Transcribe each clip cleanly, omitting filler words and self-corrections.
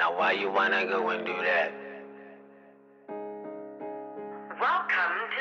Now why you wanna go and do that? Welcome to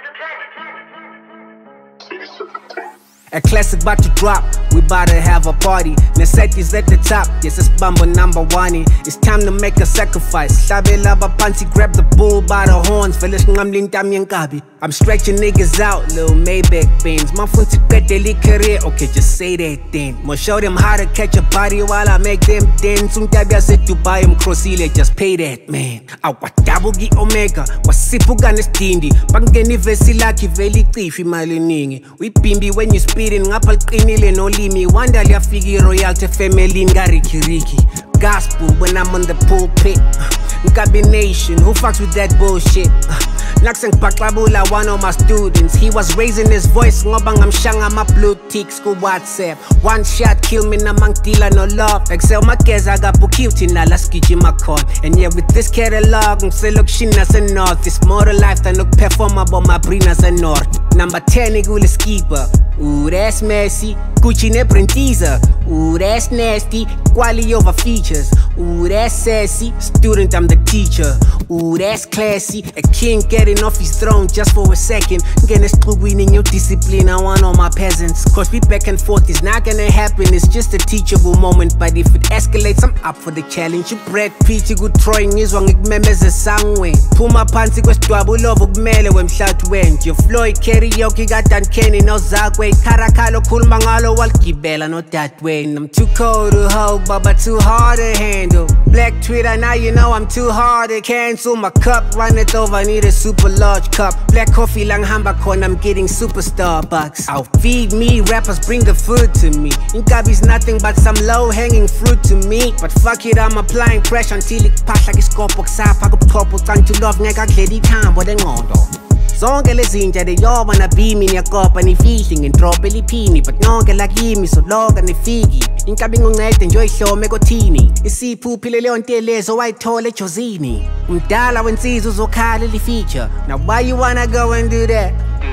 the planet. A classic about to drop, we bout to have a party. Necessities at the top, yes it's Bumble #1. It's time to make a sacrifice. Hlabela abapansi, grab the bull by the horns. Vele sinqamla intami yenkabi. I'm stretching niggas out, little Maybach beans. Mafuna uqedela career, okay just say that then. Mo show them how to catch a body while I make them dance. Umtabi yase Dubai umcrossile, just pay that man. Awadabu ki Omega, wasiphuka nesidindi. Bangena ivesi lakhe vele icife imali eningi. Uyibhimbi when you speeding, ngapha liqinile nolimi. Wanda liyafika i-royalty family ngarikiriki. Gospel when I'm on the pulpit. Combination, who fucks with that bullshit? Nakseng Paklabula, one of my students. He was raising his voice, ngobang I'm shanga my blue ticks ku WhatsApp. One shot kill me namang tila no love. Excel makeza gapukiuti na laskiji makon. And yeah, with this catalog, ngselok shina sa north. It's more to life than look perform about my brina sa north. Number 10 igule skipper. Ooh, that's messy. Gucci ne prentiza. Ooh, that's nasty. Quality over features. Ooh, that's sassy. Student, I'm the teacher. Ooh, that's classy. A king getting off his throne just for a second. Gonna screw winning your discipline. I want all my peasants. Cause we back and forth is not gonna happen. It's just a teachable moment. But if it escalates, I'm up for the challenge. You Brad Pitt, you good throwing is wrong. Ikmemeza sangwe. Puma pansi kwesdwabu lovo kumele wemhlathu wenje. Floyd karaoke got Dan Kenny no Zakwe. Karakalo khuluma ngalo walgibela no dadwayne. I'm too cold to hold, but too hard to handle. Black Twitter, now you know I'm too hard to cancel. My cup, run it over, need a super large cup. Black coffee lang hamba corn, I'm getting super Starbucks. I'll feed me, rappers bring the food to me. Inkabi's nothing but some low-hanging fruit to me. But fuck it, I'm applying pressure until it pass like iskopho kusapha kubuchopho. Can't you love ngeke akudlela ithambo lengqondo. Zonke lezinja leyoba nabimi niyakopa nifihle ngendrop eliphini. But nonke lakimi soloka nifiki. Inkabi ngoncede nje oyihlome kothini. Isiphuphile leyo ntelezo wayithola ejozini. Umdala wensizwe uzokhala li-feature. Now why you wanna go and do that?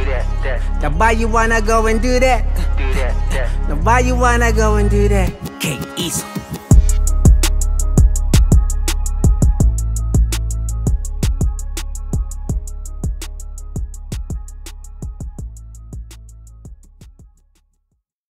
Now why you wanna go and do that? Now why you wanna go and do that? K-Easo.